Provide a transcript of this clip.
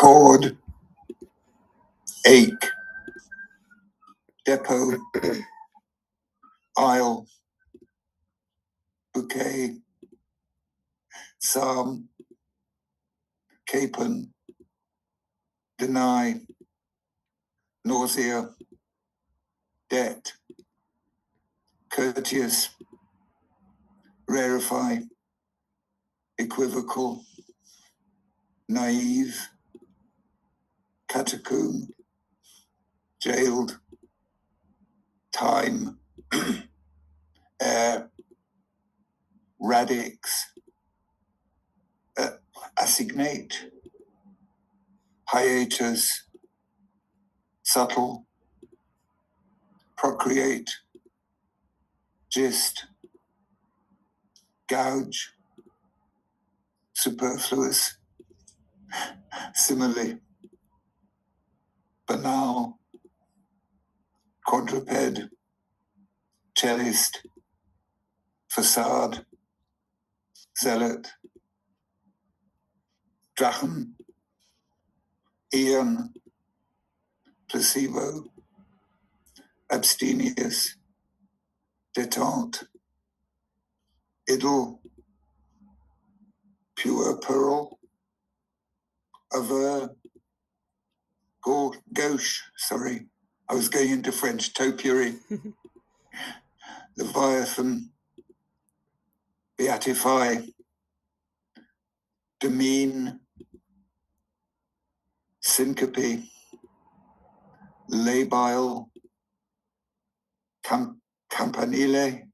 Chord, ache, depot, aisle, bouquet, psalm, capon, deny, nausea, debt, courteous, rarefy, equivocal, naive, catacomb, jailed, time, air, radix, assignate, hiatus, subtle, procreate, gist, gouge, superfluous, simile, banal, quadruped, cellist, facade, zealot, drachen, eon, placebo, abstemious, detente, idyll, pure pearl, aver, gauche, sorry, I was going into French, topiary, Leviathan, beatify, demean, syncope, labile, campanile,